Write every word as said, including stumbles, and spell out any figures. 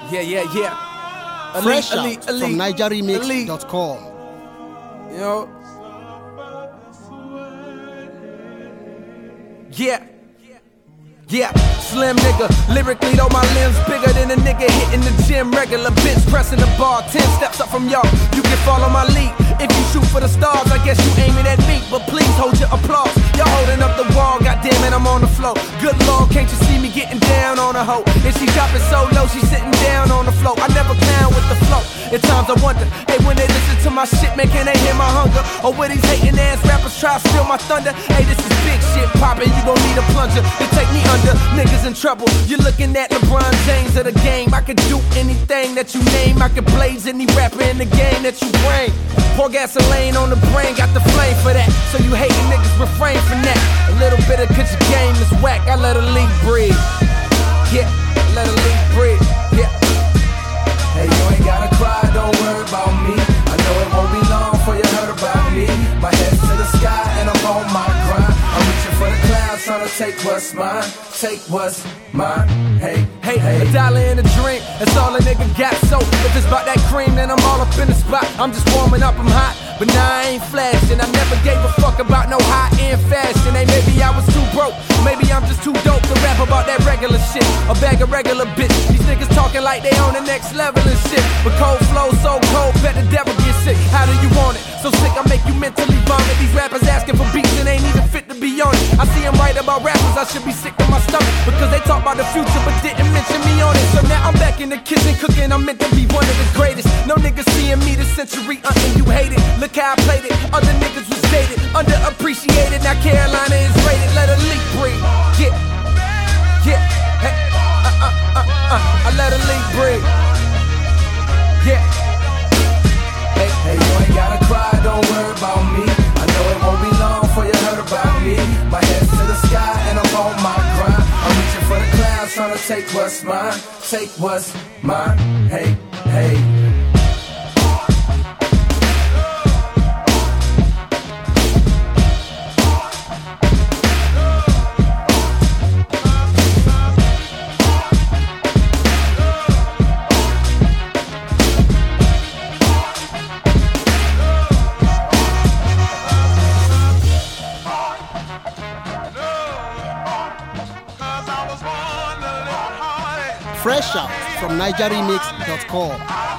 Yeah, yeah, yeah. Elite, Fresh elite, out elite, from Niger Remix dot com. You know? Yeah. Yeah, slim nigga, lyrically though my limbs bigger than a nigga hitting the gym regular, bench pressing the bar, ten steps up from y'all, you can follow my lead. If you shoot for the stars, I guess you aiming at me, but please hold your applause. Y'all holding up the wall, goddamn it, I'm on the floor. Good Lord, can't you see me getting down on a hoe? And she dropping so low, she sitting down on the floor. I never clown with the flow. At times I wonder, hey, when they listen to my shit, man, can they hear my hunger? Or will these hating ass rappers try to steal my thunder? Hey, this is big shit poppin', you gon' need a plunger to take me under. Niggas in trouble, you're looking at LeBron James of the game. I could do anything that you name. I could blaze any rapper in the game that you bring. Pour gasoline on the brain, got the flame for that. So you hating niggas refrain from that. A little bit of cause your game is whack, I let a leak breathe. Yeah, let a leak breathe. Yeah. Hey, you ain't gotta cry, don't worry about me. I know it won't be long before you heard about me. My head's to the sky and I'm on my grind. I'm reaching for the clouds, trying to take what's mine. Take what's mine. Hey, hey, hey, a dollar and a drink, that's all a nigga got. So if it's about that cream, then I'm all up in the spot. I'm just warming up, I'm hot, but now I ain't flashing. I never gave a fuck about no high-end fashion. Hey, maybe I was too broke, maybe I'm just too dope to rap about that regular shit. A bag of regular bitch. These niggas talking like they on the next level and shit. But cold flow so cold, bet the devil get sick. How do you want it? So sick I make you mentally vomit. These rappers asking for beats and ain't even fit to be on it. I see them write about rappers, I should be sick to my stomach, because they talk about the future but didn't mention me on it. So now I'm back in the kitchen cooking, I'm meant to be one of the greatest. No niggas seeing me this century, uh-uh, you hate it. Look how I played it, other niggas was dated, underappreciated, now Carolina is rated. Let a leak breathe, yeah, yeah, hey, uh, uh, uh, uh, I let a leak breathe, yeah. Hey, hey, you ain't gotta cry, don't worry about me. I know it won't be long before you heard about me. My head's to the sky and I'm on my grind. I'm reaching for the clouds, trying to take what's mine. Take what's mine. Hey, hey. Fresh out from Niger Remix dot com.